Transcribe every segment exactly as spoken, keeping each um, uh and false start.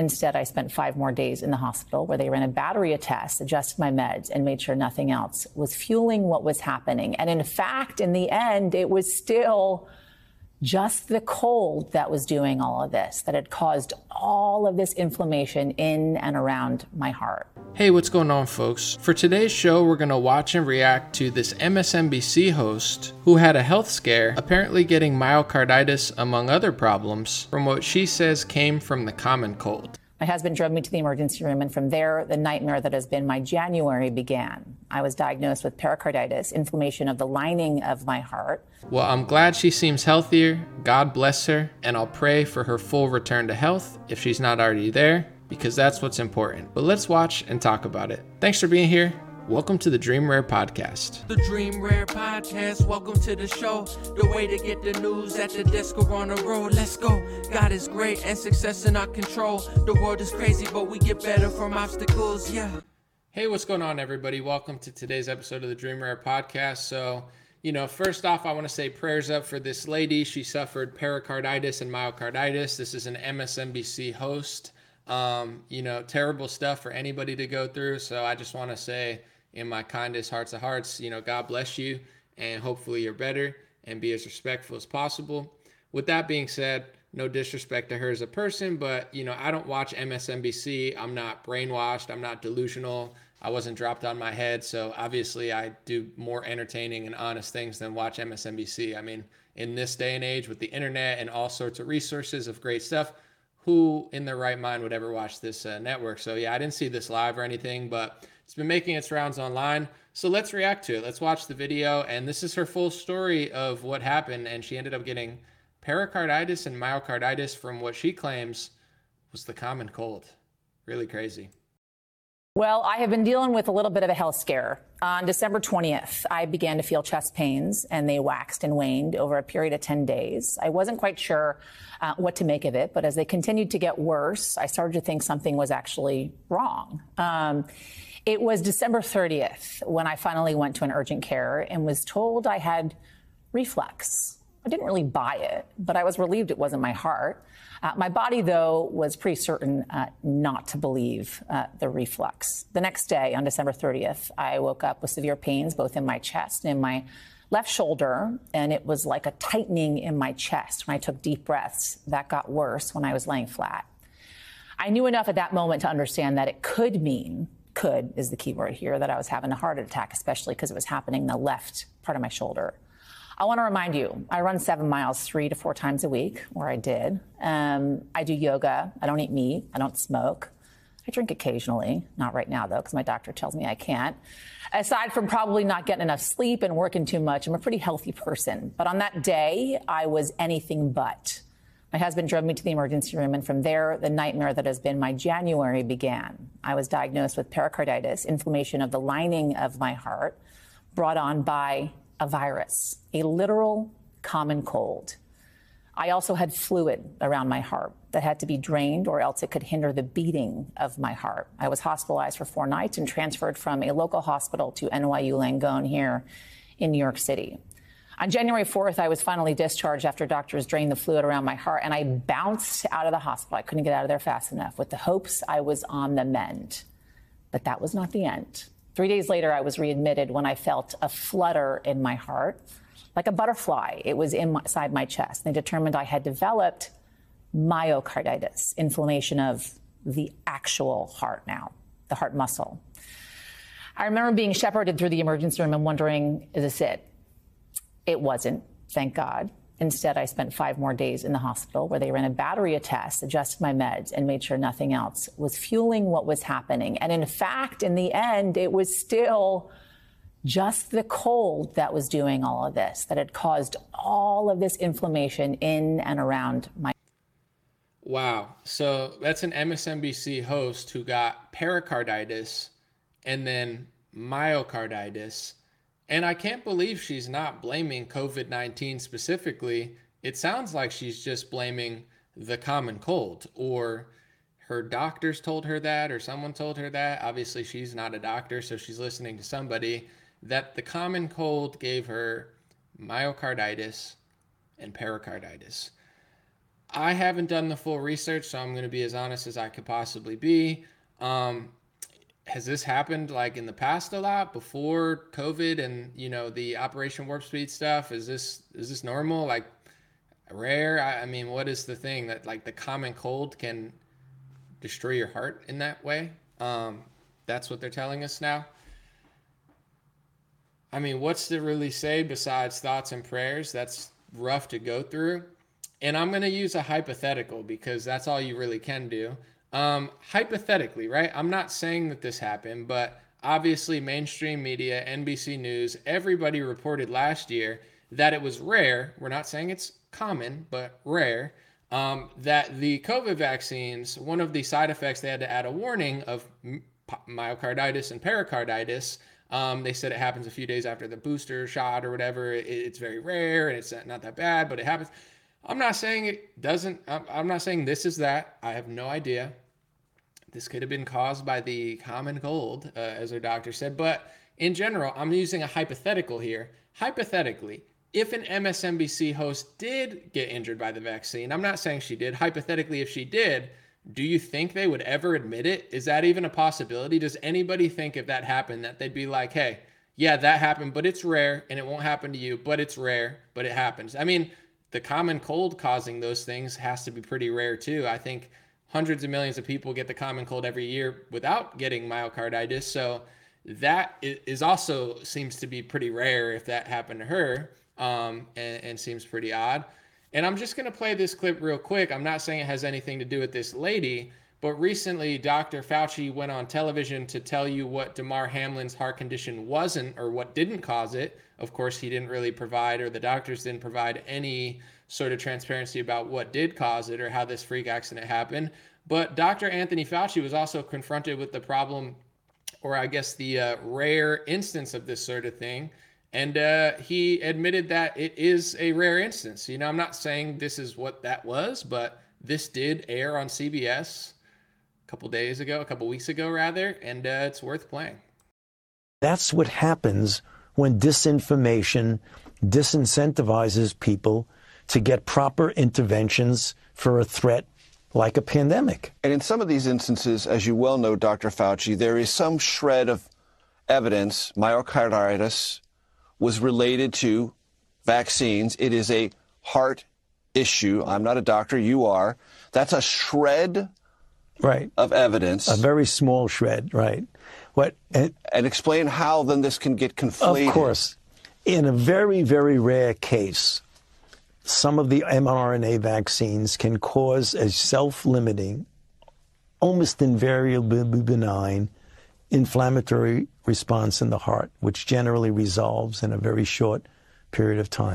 Instead, I spent five more days in the hospital where they ran a battery of tests, adjusted my meds, and made sure nothing else was fueling what was happening. And in fact, in the end, it was still just the cold that was doing all of this, that had caused all of this inflammation in and around my heart. Hey, what's going on, folks? For today's show, we're going to watch and react to this M S N B C host who had a health scare, apparently getting myocarditis among other problems, from what she says came from the common cold. My husband drove me to the emergency room, and from there, the nightmare that has been my January began. I was diagnosed with pericarditis, inflammation of the lining of my heart. Well, I'm glad she seems healthier. God bless her, and I'll pray for her full return to health if she's not already there, because that's what's important. But let's watch and talk about it. Thanks for being here. Welcome to the Dream Rare Podcast. The Dream Rare Podcast, welcome to the show. The way to get the news at the desk or on the road. Let's go. God is great and success in our control. The world is crazy, but we get better from obstacles, yeah. Hey, what's going on, everybody? Welcome to today's episode of the Dream Rare Podcast. So, you know, first off, I want to say prayers up for this lady. She suffered pericarditis and myocarditis. This is an M S N B C host. Um, you know, terrible stuff for anybody to go through. So I just want to say, in my kindest hearts of hearts, you know, God bless you, and hopefully you're better and be as respectful as possible. With that being said, no disrespect to her as a person, but, you know, I don't watch M S N B C. I'm not brainwashed. I'm not delusional. I wasn't dropped on my head. So obviously I do more entertaining and honest things than watch M S N B C. I mean, in this day and age with the internet and all sorts of resources of great stuff, who in their right mind would ever watch this uh, network? So yeah, I didn't see this live or anything, but it's been making its rounds online. So let's react to it. Let's watch the video. And this is her full story of what happened. And she ended up getting pericarditis and myocarditis from what she claims was the common cold. Really crazy. Well, I have been dealing with a little bit of a health scare. On December twentieth, I began to feel chest pains, and they waxed and waned over a period of ten days. I wasn't quite sure uh, what to make of it, but as they continued to get worse, I started to think something was actually wrong. Um, It was December thirtieth when I finally went to an urgent care and was told I had reflux. I didn't really buy it, but I was relieved it wasn't my heart. Uh, my body, though, was pretty certain uh, not to believe uh, the reflux. The next day, on December thirtieth, I woke up with severe pains both in my chest and in my left shoulder, and it was like a tightening in my chest. When I took deep breaths, that got worse when I was laying flat. I knew enough at that moment to understand that it could mean could is the key word here, that I was having a heart attack, especially because it was happening in the left part of my shoulder. I want to remind you, I run seven miles three to four times a week, or I did. Um, I do yoga. I don't eat meat. I don't smoke. I drink occasionally, not right now, though, because my doctor tells me I can't. Aside from probably not getting enough sleep and working too much, I'm a pretty healthy person. But on that day, I was anything but. My husband drove me to the emergency room, and from there, the nightmare that has been my January began. I was diagnosed with pericarditis, inflammation of the lining of my heart, brought on by a virus, a literal common cold. I also had fluid around my heart that had to be drained, or else it could hinder the beating of my heart. I was hospitalized for four nights and transferred from a local hospital to N Y U Langone here in New York City. On January fourth, I was finally discharged after doctors drained the fluid around my heart, and I bounced out of the hospital. I couldn't get out of there fast enough with the hopes I was on the mend. But that was not the end. Three days later, I was readmitted when I felt a flutter in my heart, like a butterfly. It was inside my chest. They determined I had developed myocarditis, inflammation of the actual heart now, the heart muscle. I remember being shepherded through the emergency room and wondering, is this it? It wasn't, thank God. Instead, I spent five more days in the hospital where they ran a battery of tests, adjusted my meds, and made sure nothing else was fueling what was happening. And in fact, in the end, it was still just the cold that was doing all of this, that had caused all of this inflammation in and around my. Wow. So that's an M S N B C host who got pericarditis and then myocarditis. And I can't believe she's not blaming COVID nineteen specifically. It sounds like she's just blaming the common cold, or her doctors told her that, or someone told her that. Obviously, she's not a doctor, so she's listening to somebody, that the common cold gave her myocarditis and pericarditis. I haven't done the full research, so I'm going to be as honest as I could possibly be. Um, has this happened like in the past a lot before COVID and, you know, the Operation Warp Speed stuff? Is this, is this normal? Like rare? I, I mean, what is the thing that like the common cold can destroy your heart in that way? Um, that's what they're telling us now. I mean, what's to really say besides thoughts and prayers? That's rough to go through. And I'm going to use a hypothetical because that's all you really can do. Um, hypothetically, right? I'm not saying that this happened, but obviously mainstream media, N B C News, everybody reported last year that it was rare. We're not saying it's common, but rare. Um, that the COVID vaccines, one of the side effects, they had to add a warning of myocarditis and pericarditis. Um, they said it happens a few days after the booster shot or whatever. It, it's very rare and it's not that bad, but it happens. I'm not saying it doesn't. I'm, I'm not saying this is that. I have no idea. This could have been caused by the common cold, uh, as our doctor said. But in general, I'm using a hypothetical here. Hypothetically, if an M S N B C host did get injured by the vaccine, I'm not saying she did. Hypothetically, if she did, do you think they would ever admit it? Is that even a possibility? Does anybody think if that happened that they'd be like, hey, yeah, that happened, but it's rare and it won't happen to you, but it's rare, but it happens. I mean, the common cold causing those things has to be pretty rare too. I think hundreds of millions of people get the common cold every year without getting myocarditis. So that is also seems to be pretty rare if that happened to her, um, and, and seems pretty odd. And I'm just going to play this clip real quick. I'm not saying it has anything to do with this lady, but recently Doctor Fauci went on television to tell you what Damar Hamlin's heart condition wasn't or what didn't cause it. Of course, he didn't really provide, or the doctors didn't provide any sort of transparency about what did cause it or how this freak accident happened. But Doctor Anthony Fauci was also confronted with the problem, or I guess the uh, rare instance of this sort of thing. And uh, he admitted that it is a rare instance. You know, I'm not saying this is what that was, but this did air on C B S a couple days ago, a couple weeks ago, rather, and uh, it's worth playing. That's what happens when disinformation disincentivizes people to get proper interventions for a threat like a pandemic. And in some of these instances, as you well know, Doctor Fauci, there is some shred of evidence, myocarditis was related to vaccines. It is a heart issue. I'm not a doctor. You are. That's a shred right. of evidence. A very small shred, right. What, and, and explain how then this can get conflated. Of course. In a very, very rare case, some of the mRNA vaccines can cause a self-limiting, almost invariably benign, inflammatory response in the heart, which generally resolves in a very short period of time.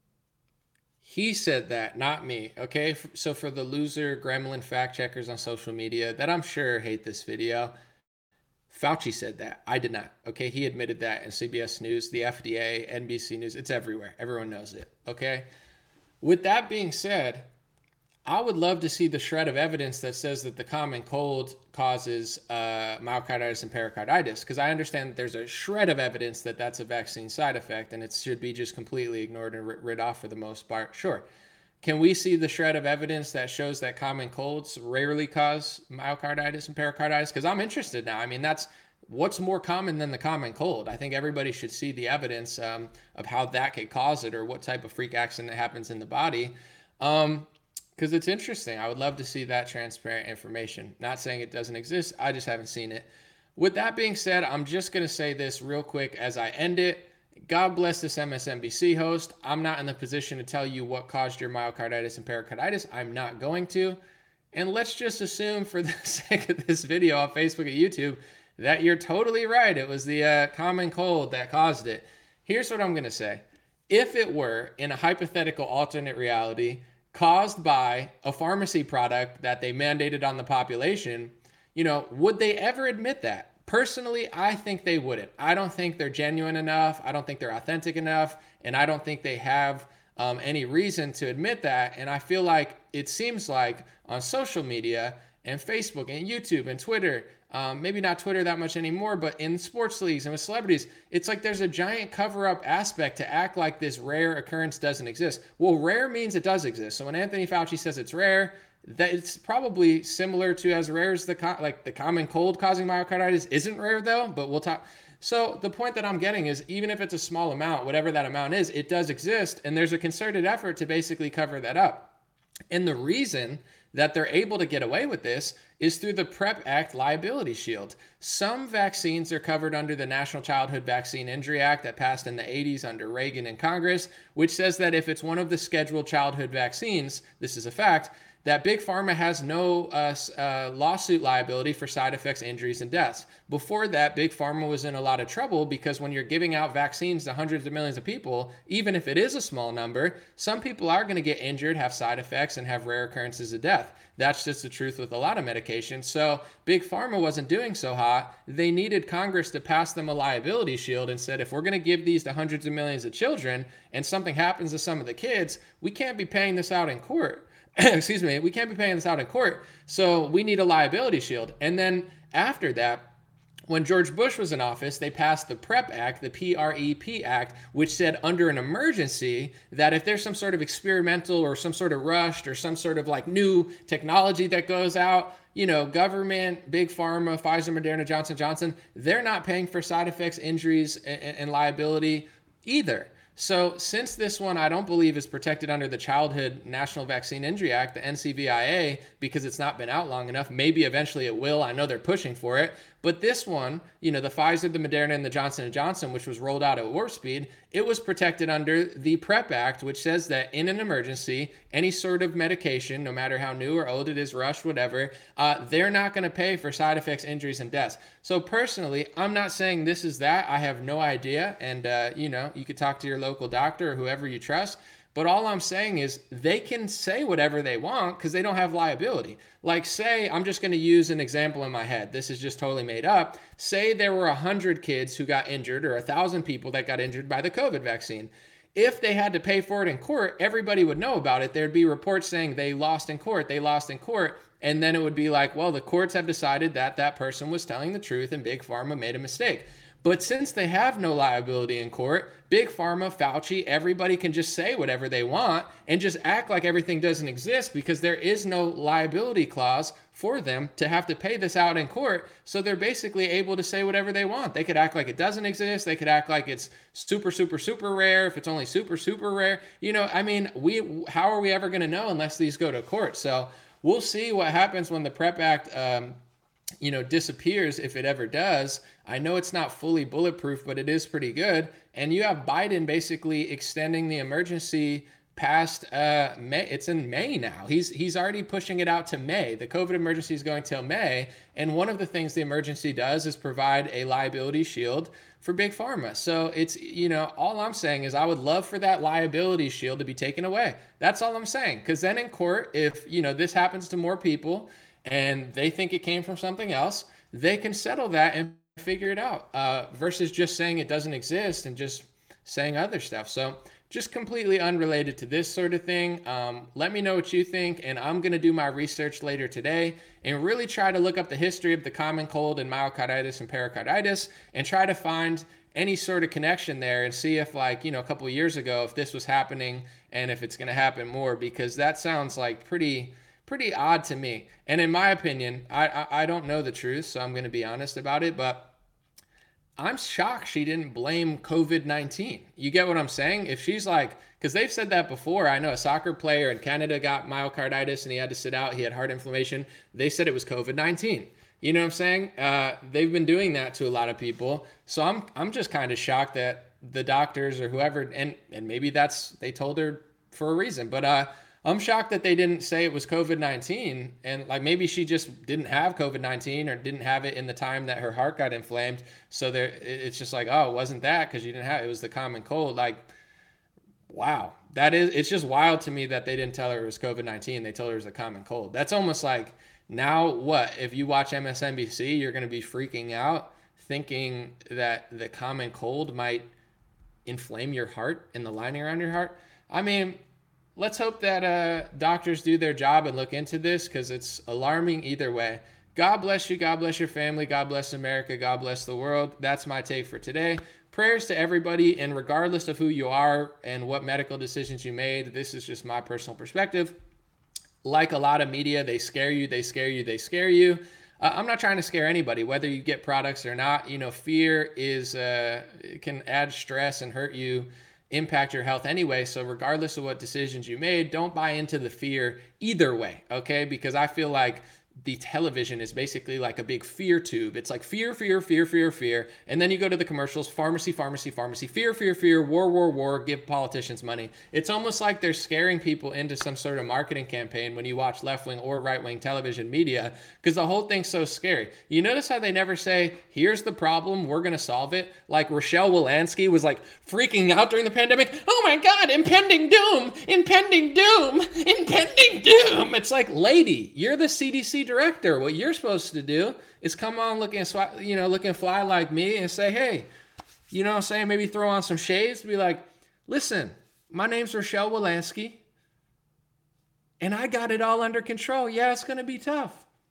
He said that, not me, okay? So for the loser gremlin fact checkers on social media that I'm sure hate this video, Fauci said that. I did not, okay? He admitted that in C B S News, the F D A, N B C News. It's everywhere. Everyone knows it, okay? With that being said, I would love to see the shred of evidence that says that the common cold causes uh, myocarditis and pericarditis, because I understand that there's a shred of evidence that that's a vaccine side effect and it should be just completely ignored and rid off for the most part. Sure. Can we see the shred of evidence that shows that common colds rarely cause myocarditis and pericarditis? Because I'm interested now. I mean, that's what's more common than the common cold. I think everybody should see the evidence um, of how that could cause it or what type of freak accident happens in the body. Um, Because it's interesting. I would love to see that transparent information. Not saying it doesn't exist. I just haven't seen it. With that being said, I'm just going to say this real quick as I end it. God bless this M S N B C host. I'm not in the position to tell you what caused your myocarditis and pericarditis. I'm not going to. And let's just assume for the sake of this video on Facebook and YouTube that you're totally right. It was the uh, common cold that caused it. Here's what I'm going to say. If it were in a hypothetical alternate reality, caused by a pharmacy product that they mandated on the population, you know, would they ever admit that? Personally, I think they wouldn't. I don't think they're genuine enough. I don't think they're authentic enough. And I don't think they have um, any reason to admit that. And I feel like it seems like on social media, and Facebook and YouTube and Twitter. Um, maybe not Twitter that much anymore, but in sports leagues and with celebrities, it's like there's a giant cover-up aspect to act like this rare occurrence doesn't exist. Well, rare means it does exist. So when Anthony Fauci says it's rare, that it's probably similar to as rare as the co- like the common cold causing myocarditis isn't rare though. But we'll talk. So the point that I'm getting is, even if it's a small amount, whatever that amount is, it does exist, and there's a concerted effort to basically cover that up. And the reason that they're able to get away with this is through the PrEP Act liability shield. Some vaccines are covered under the National Childhood Vaccine Injury Act that passed in the eighties under Reagan in Congress, which says that if it's one of the scheduled childhood vaccines, this is a fact, that Big Pharma has no uh, uh, lawsuit liability for side effects, injuries, and deaths. Before that, Big Pharma was in a lot of trouble because when you're giving out vaccines to hundreds of millions of people, even if it is a small number, some people are going to get injured, have side effects, and have rare occurrences of death. That's just the truth with a lot of medications. So Big Pharma wasn't doing so hot. They needed Congress to pass them a liability shield and said, if we're going to give these to hundreds of millions of children and something happens to some of the kids, we can't be paying this out in court. Excuse me, we can't be paying this out in court. So we need a liability shield. And then after that, when George Bush was in office, they passed the PrEP Act, the P R E P Act, which said under an emergency that if there's some sort of experimental or some sort of rushed or some sort of like new technology that goes out, you know, government, Big Pharma, Pfizer, Moderna, Johnson and Johnson, they're not paying for side effects, injuries, and, and liability either. So since this one, I don't believe is protected under the Childhood National Vaccine Injury Act, the N C V I A, because it's not been out long enough. Maybe eventually it will. I know they're pushing for it. But this one, you know, the Pfizer, the Moderna, and the Johnson and Johnson, which was rolled out at warp speed, it was protected under the PrEP Act, which says that in an emergency, any sort of medication, no matter how new or old it is, rushed, whatever, uh, they're not going to pay for side effects, injuries, and deaths. So personally, I'm not saying this is that. I have no idea. And, uh, you know, you could talk to your local doctor or whoever you trust. But all I'm saying is they can say whatever they want because they don't have liability. Like say, I'm just going to use an example in my head. This is just totally made up. Say there were one hundred kids who got injured or one thousand people that got injured by the COVID vaccine. If they had to pay for it in court, everybody would know about it. There'd be reports saying they lost in court, they lost in court. And then it would be like, well, the courts have decided that that person was telling the truth and Big Pharma made a mistake. But since they have no liability in court, Big Pharma, Fauci, everybody can just say whatever they want and just act like everything doesn't exist because there is no liability clause for them to have to pay this out in court. So they're basically able to say whatever they want. They could act like it doesn't exist. They could act like it's super, super, super rare if it's only super, super rare. You know, I mean, we how are we ever going to know unless these go to court? So we'll see what happens when the PrEP Act um, you know, disappears, if it ever does. I know it's not fully bulletproof, but it is pretty good. And you have Biden basically extending the emergency past uh, May. It's in May now. He's he's already pushing it out to May. The COVID emergency is going till May. And one of the things the emergency does is provide a liability shield for Big Pharma. So it's, you know, all I'm saying is I would love for that liability shield to be taken away. That's all I'm saying. Because then in court, if, you know, this happens to more people and they think it came from something else, they can settle that and figure it out uh, versus just saying it doesn't exist and just saying other stuff. So just completely unrelated to this sort of thing. Um, let me know what you think, and I'm going to do my research later today and really try to look up the history of the common cold and myocarditis and pericarditis and try to find any sort of connection there and see if, like, you know, a couple of years ago, if this was happening and if it's going to happen more, because that sounds like pretty pretty odd to me. And in my opinion, I, I, I don't know the truth, so I'm going to be honest about it, but I'm shocked she didn't blame COVID nineteen. You get what I'm saying? If she's like, because they've said that before. I know a soccer player in Canada got myocarditis and he had to sit out. He had heart inflammation. They said it was COVID nineteen. You know what I'm saying? Uh, they've been doing that to a lot of people. So I'm I'm just kind of shocked that the doctors or whoever, and, and maybe that's, they told her for a reason, but uh, I'm shocked that they didn't say it was COVID nineteen, and like maybe she just didn't have COVID nineteen or didn't have it in the time that her heart got inflamed. So there, it's just like, oh, it wasn't that because you didn't have it. It was the common cold. Like, wow, that is, it's just wild to me that they didn't tell her it was COVID nineteen. They told her it was a common cold. That's almost like, now what? If you watch M S N B C, you're going to be freaking out thinking that the common cold might inflame your heart and the lining around your heart. I mean, let's hope that uh, doctors do their job and look into this, because it's alarming either way. God bless you. God bless your family. God bless America. God bless the world. That's my take for today. Prayers to everybody, and regardless of who you are and what medical decisions you made, this is just my personal perspective. Like a lot of media, they scare you, they scare you, they scare you. Uh, I'm not trying to scare anybody, whether you get products or not. You know, fear is uh, it can add stress and hurt you, impact your health anyway. So regardless of what decisions you made, don't buy into the fear either way, okay? Because I feel like the television is basically like a big fear tube. It's like fear, fear, fear, fear, fear. And then you go to the commercials, pharmacy, pharmacy, pharmacy, fear, fear, fear, war, war, war, give politicians money. It's almost like they're scaring people into some sort of marketing campaign when you watch left-wing or right-wing television media, because the whole thing's so scary. You notice how they never say, here's the problem, we're going to solve it? Like Rochelle Walensky was like freaking out during the pandemic. Oh my God, impending doom, impending doom, impending doom. It's like, lady, you're the C D C director. What you're supposed to do is come on looking, you know, looking fly like me and say, hey, you know what I'm saying? Maybe throw on some shades, be like, listen, my name's Rochelle Walensky and I got it all under control. Yeah, it's going to be tough.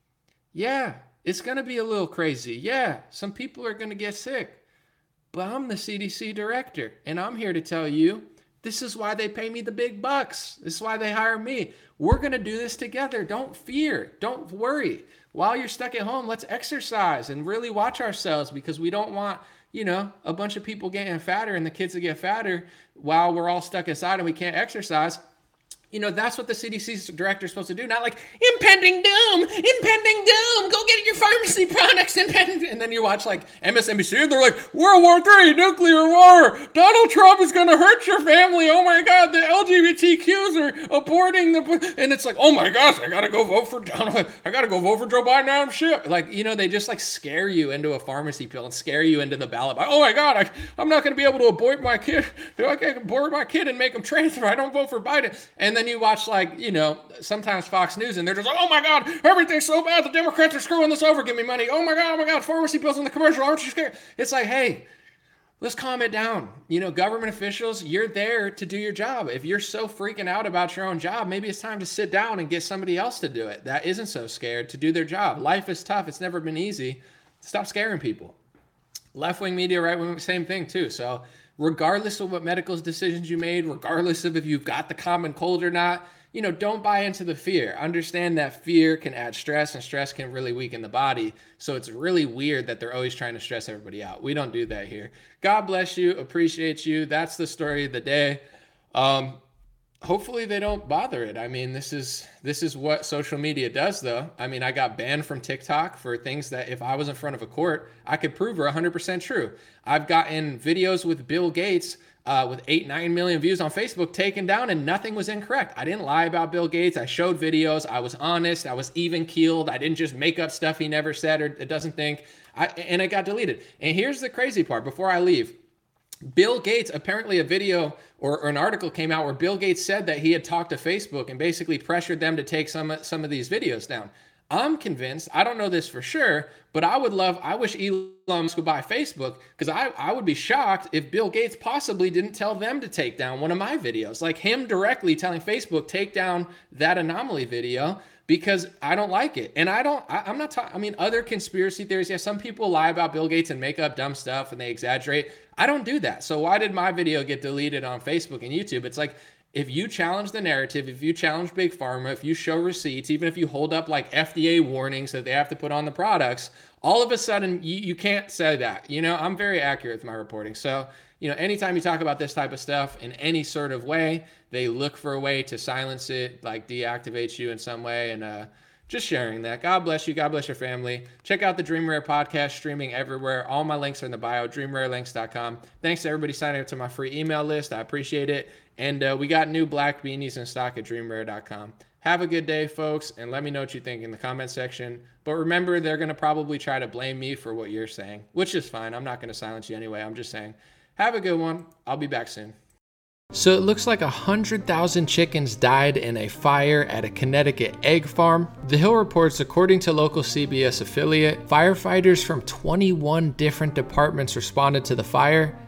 Yeah, it's going to be a little crazy. Yeah, some people are going to get sick, but I'm the C D C director and I'm here to tell you, this is why they pay me the big bucks. This is why they hire me. We're going to do this together. Don't fear. Don't worry. While you're stuck at home, let's exercise and really watch ourselves, because we don't want, you know, a bunch of people getting fatter and the kids that get fatter while we're all stuck inside and we can't exercise. You know, that's what the C D C director is supposed to do. Not like, impending doom, impending doom, go get your pharmacy products, impending. And then you watch like M S N B C and they're like, World War Three, nuclear war, Donald Trump is going to hurt your family. Oh my God, the L G B T Qs are aborting the, and it's like, oh my gosh, I got to go vote for Donald, I got to go vote for Joe Biden. I'm shit. Like, you know, they just like scare you into a pharmacy pill and scare you into the ballot. Oh my God, I, I'm not going to be able to abort my kid. I can abort my kid and make him transfer. I don't vote for Biden. And then you watch, like, you know, sometimes Fox News and they're just like, oh my God, everything's so bad. The Democrats are screwing this over. Give me money. Oh my God, oh my God, pharmacy bills in the commercial. Aren't you scared? It's like, hey, let's calm it down. You know, government officials, you're there to do your job. If you're so freaking out about your own job, maybe it's time to sit down and get somebody else to do it that isn't so scared to do their job. Life is tough. It's never been easy. Stop scaring people. Left-wing media, right-wing, same thing too. So regardless of what medical decisions you made, regardless of if you've got the common cold or not, you know, don't buy into the fear. Understand that fear can add stress, and stress can really weaken the body. So it's really weird that they're always trying to stress everybody out. We don't do that here. God bless you. Appreciate you. That's the story of the day. Um, hopefully they don't bother it. I mean, this is this is what social media does, though. I mean, I got banned from TikTok for things that if I was in front of a court, I could prove are one hundred percent true. I've gotten videos with Bill Gates uh, with eight, nine million views on Facebook taken down, and nothing was incorrect. I didn't lie about Bill Gates. I showed videos. I was honest. I was even keeled. I didn't just make up stuff he never said or doesn't think. I, and it got deleted. And here's the crazy part before I leave. Bill Gates, apparently a video or, or an article came out where Bill Gates said that he had talked to Facebook and basically pressured them to take some, some of these videos down. I'm convinced, I don't know this for sure, but I would love, I wish Elon Musk would buy Facebook, because I, I would be shocked if Bill Gates possibly didn't tell them to take down one of my videos. Like him directly telling Facebook, take down that anomaly video, because I don't like it. And I don't, I, I'm not talking, I mean, other conspiracy theories, yeah, some people lie about Bill Gates and make up dumb stuff and they exaggerate. I don't do that. So why did my video get deleted on Facebook and YouTube? It's like, if you challenge the narrative, if you challenge Big Pharma, if you show receipts, even if you hold up like F D A warnings that they have to put on the products, all of a sudden you, you can't say that. You know, I'm very accurate with my reporting. So, you know, anytime you talk about this type of stuff in any sort of way, they look for a way to silence it, like deactivate you in some way. And uh, just sharing that. God bless you. God bless your family. Check out the Dream Rare podcast, streaming everywhere. All my links are in the bio, dream rare links dot com. Thanks to everybody signing up to my free email list. I appreciate it. And uh, we got new black beanies in stock at dream rare dot com. Have a good day, folks, and let me know what you think in the comment section. But remember, they're going to probably try to blame me for what you're saying, which is fine. I'm not going to silence you anyway. I'm just saying, have a good one. I'll be back soon. So it looks like one hundred thousand chickens died in a fire at a Connecticut egg farm. The Hill reports, according to local C B S affiliate, firefighters from twenty-one different departments responded to the fire,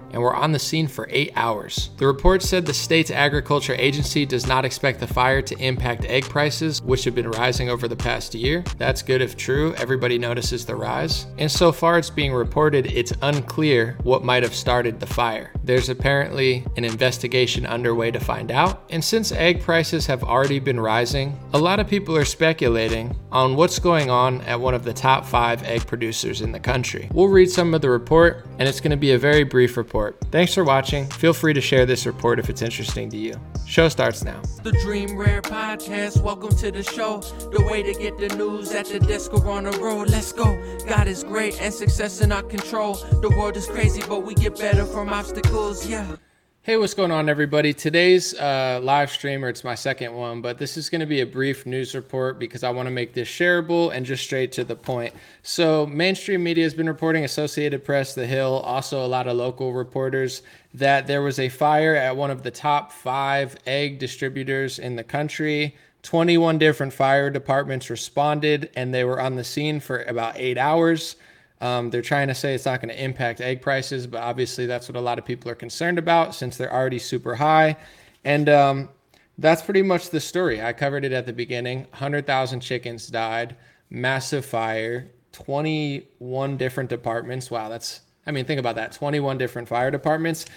and were on the scene for eight hours. The report said the state's agriculture agency does not expect the fire to impact egg prices, which have been rising over the past year. That's good if true. Everybody notices the rise. And so far it's being reported it's unclear what might have started the fire. There's apparently an investigation underway to find out. And since egg prices have already been rising, a lot of people are speculating on what's going on at one of the top five egg producers in the country. We'll read some of the report, and it's going to be a very brief report. Thanks for watching. Feel free to share this report if it's interesting to you. Show starts now. The Dream Rare Podcast, welcome to the show. The way to get the news at the desk or on the road. Let's go. God is great and success in our control. The world is crazy, but we get better from obstacles, yeah. Hey, what's going on, everybody? Today's uh, live stream, or it's my second one, but this is going to be a brief news report because I want to make this shareable and just straight to the point. So mainstream media has been reporting, Associated Press, The Hill, also a lot of local reporters, that there was a fire at one of the top five egg distributors in the country. twenty-one different fire departments responded, and they were on the scene for about eight hours. Um, they're trying to say it's not going to impact egg prices, but obviously that's what a lot of people are concerned about since they're already super high. And um, that's pretty much the story. I covered it at the beginning. one hundred thousand chickens died, massive fire, twenty-one different departments. Wow, that's, I mean, think about that, twenty-one different fire departments.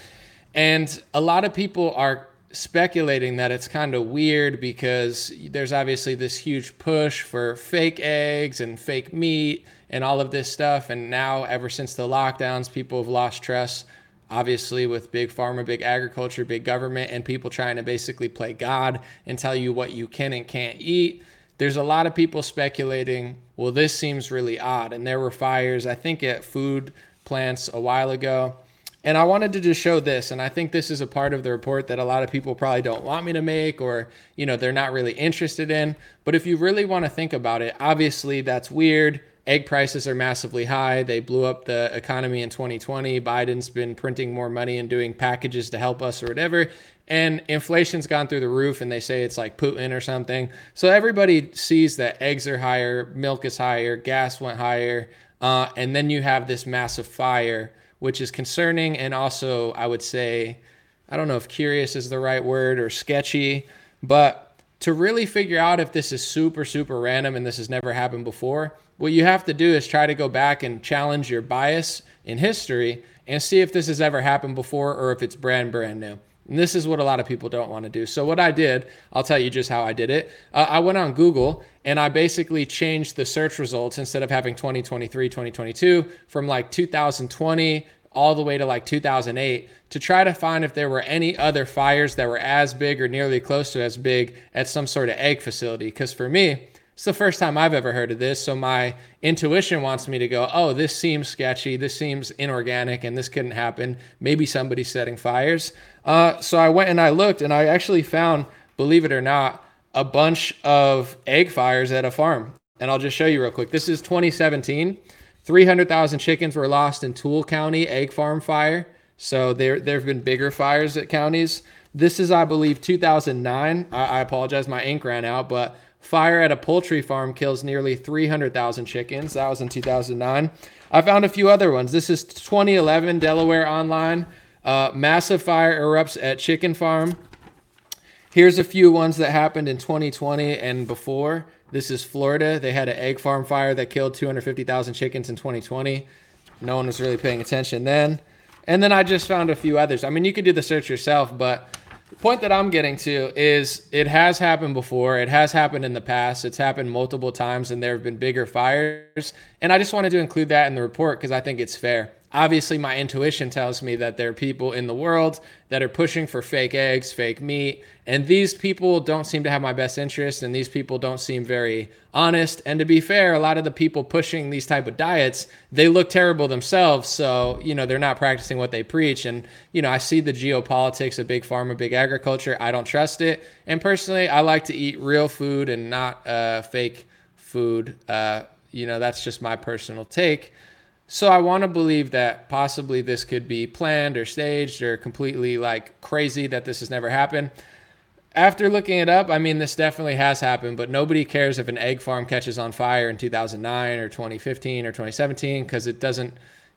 And a lot of people are speculating that it's kind of weird because there's obviously this huge push for fake eggs and fake meat and all of this stuff. And now, ever since the lockdowns, people have lost trust, obviously, with big pharma, big agriculture, big government, and people trying to basically play God and tell you what you can and can't eat. There's a lot of people speculating, well, this seems really odd. And there were fires, I think, at food plants a while ago. And I wanted to just show this, and I think this is a part of the report that a lot of people probably don't want me to make, or, you know, they're not really interested in. But if you really want to think about it, obviously that's weird. Egg prices are massively high. They blew up the economy in twenty twenty. Biden's been printing more money and doing packages to help us or whatever. And inflation's gone through the roof, and they say it's like Putin or something. So everybody sees that eggs are higher, milk is higher, gas went higher. Uh, and then you have this massive fire, which is concerning. And also, I would say, I don't know if curious is the right word or sketchy, but to really figure out if this is super, super random and this has never happened before, what you have to do is try to go back and challenge your bias in history and see if this has ever happened before or if it's brand, brand new. And this is what a lot of people don't want to do. So what I did, I'll tell you just how I did it. Uh, I went on Google and I basically changed the search results instead of having twenty twenty-three, twenty twenty-two from like two thousand twenty all the way to like two thousand eight to try to find if there were any other fires that were as big or nearly close to as big at some sort of egg facility. Because for me, it's the first time I've ever heard of this. So my intuition wants me to go, oh, this seems sketchy. This seems inorganic and this couldn't happen. Maybe somebody's setting fires. Uh, so I went and I looked and I actually found, believe it or not, a bunch of egg fires at a farm. And I'll just show you real quick. This is twenty seventeen. three hundred thousand chickens were lost in Toole County egg farm fire. So there, there have been bigger fires at counties. This is, I believe, two thousand nine. I, I apologize, my ink ran out, but fire at a poultry farm kills nearly three hundred thousand chickens. That was in two thousand nine. I found a few other ones. This is twenty eleven, Delaware Online. Uh, massive fire erupts at chicken farm. Here's a few ones that happened in twenty twenty and before. This is Florida. They had an egg farm fire that killed two hundred fifty thousand chickens in twenty twenty. No one was really paying attention then. And then I just found a few others. I mean, you could do the search yourself, but the point that I'm getting to is it has happened before. It has happened in the past. It's happened multiple times, and there have been bigger fires. And I just wanted to include that in the report because I think it's fair. Obviously, my intuition tells me that there are people in the world that are pushing for fake eggs, fake meat, and these people don't seem to have my best interest, and these people don't seem very honest. And to be fair, a lot of the people pushing these type of diets, they look terrible themselves, so, you know, they're not practicing what they preach. And, you know, I see the geopolitics of big pharma, big agriculture. I don't trust it. And personally, I like to eat real food and not uh, fake food. Uh, you know, that's just my personal take. So I want to believe that possibly this could be planned or staged or completely like crazy that this has never happened. After looking it up, I mean, this definitely has happened, but nobody cares if an egg farm catches on fire in two thousand nine or twenty fifteen or twenty seventeen because it doesn't,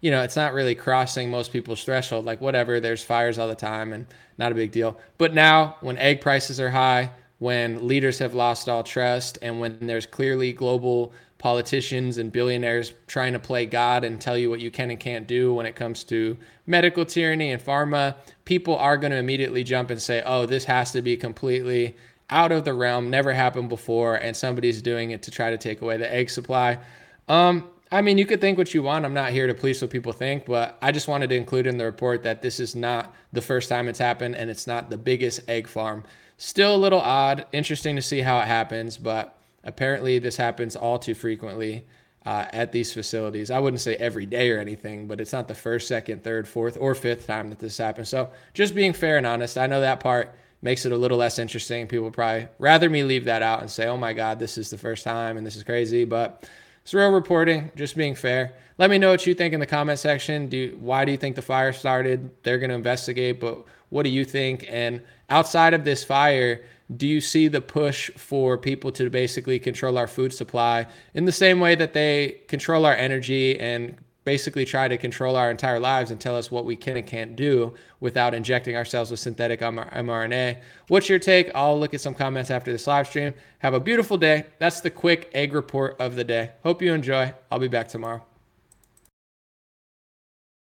you know, it's not really crossing most people's threshold. Like, whatever, there's fires all the time and not a big deal. But now when egg prices are high, when leaders have lost all trust, and when there's clearly global politicians and billionaires trying to play God and tell you what you can and can't do when it comes to medical tyranny and pharma, people are going to immediately jump and say, oh, this has to be completely out of the realm, never happened before, and somebody's doing it to try to take away the egg supply. Um, I mean, you could think what you want. I'm not here to police what people think, but I just wanted to include in the report that this is not the first time it's happened, and it's not the biggest egg farm. Still a little odd, interesting to see how it happens, but apparently this happens all too frequently uh, at these facilities. I wouldn't say every day or anything, but it's not the first, second, third, fourth, or fifth time that this happens. So just being fair and honest, I know that part makes it a little less interesting. People would probably rather me leave that out and say, oh my God, this is the first time and this is crazy, but it's real reporting, just being fair. Let me know what you think in the comment section. Do you, why do you think the fire started? They're going to investigate, but what do you think? And outside of this fire, do you see the push for people to basically control our food supply in the same way that they control our energy and basically try to control our entire lives and tell us what we can and can't do without injecting ourselves with synthetic M R N A? What's your take? I'll look at some comments after this live stream. Have a beautiful day. That's the quick egg report of the day. Hope you enjoy. I'll be back tomorrow.